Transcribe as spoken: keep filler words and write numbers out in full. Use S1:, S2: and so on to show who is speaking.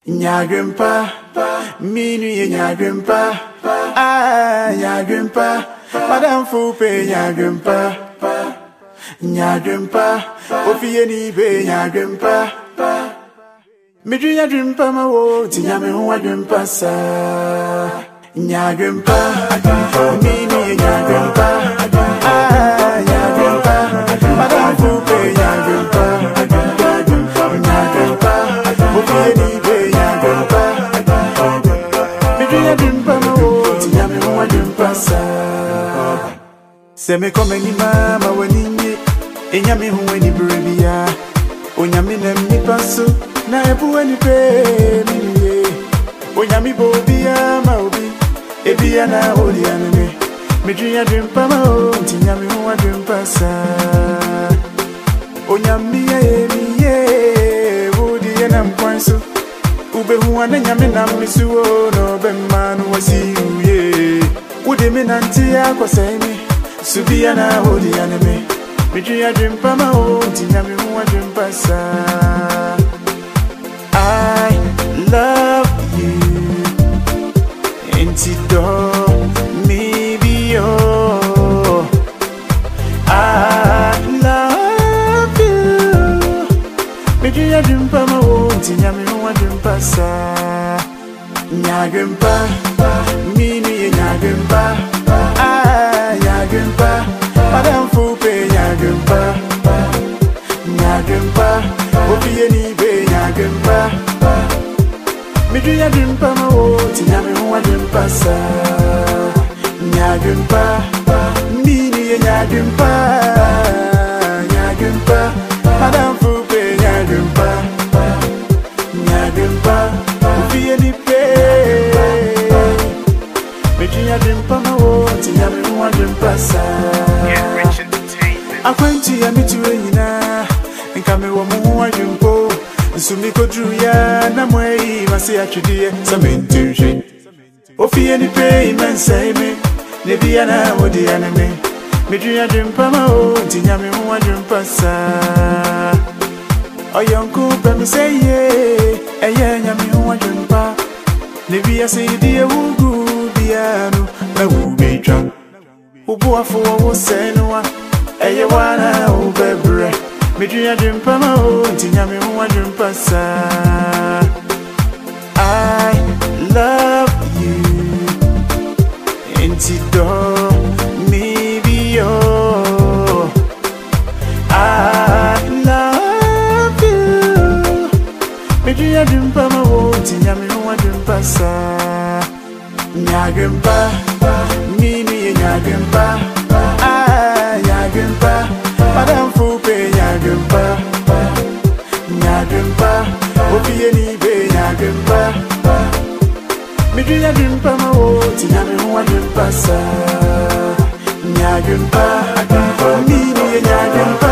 S1: Nyagrimpa, minu nyagrimpa, ah nyagrimpa, Madame Fupe nyagrimpa, nyagrimpa, Ofie ni be nyagrimpa, Midri nyagrimpa ma wo, tinyame huwa grimpa sa, nyagrimpa, minu nyagrimpa, ah nyagrimpa, Madame Fupe nyagrimpa, nyagrimpa, Ofie ni be Se me come ni mama waninye enyame ho ani brebia onyame nam ni paso na ebu ani pe miye onyame bobia ma obi ebia na odi anime medria dwempa ma o tinyame ho adwempa sa onyame ye miye bodi na mkwanso ube hu ananyame nam misuo no be man wasi uye ude me nanti akwasai me Subiana hodi anime, Midria drimpa ma o, tinyami huwa drimpa sa. I love you, inti do mi bio. I love you, Midria drimpa ma o, tinyami huwa drimpa sa. Nyagrimpa, minu ye nyagrimpa. Nyagrimpa, Madame Fupe nyagrimpa, nyagrimpa, Ofie ni be nyagrimpa, Midri nyagrimpa ma wo, tinyame huwa drimpa sa, nyagrimpa, mini ye nyagrimpa, nyagrimpa, Madame Fupe nyagrimpa, nyagrimpa, Ofie ni be, Midri nyagrimpa ma wo, tinyame huwa drimpa sa. Akwanti ya mitue nyina nkame wo mu ho adwumpo nsumi kodru ya na mwei mase atwedie samentehwe ofie ni pay mensai me ne bia na wodi aneme medru adwumpa ma o tinyame ho adwumpa sa oyonku pem say ye eye nyame ho adwumpa ne bia say die wugu bia no na wu betwa ubu afo wo senwa Eye wana ubebre Midri adrimpa ma o tinyame ho adrimpa sa I love you Inti do mi bio I love you Midri adrimpa ma o tinyame ho adrimpa sa Nyagrimpa Minu ye nyagrimpa Nyagrimpa, Madame Fupe nyagrimpa, nyagrimpa, Ofie ni be nyagrimpa, Midri nyagrimpa ma wo, tinyame huwa drimpa sa, nyagrimpa, mini ye nyagrimpa.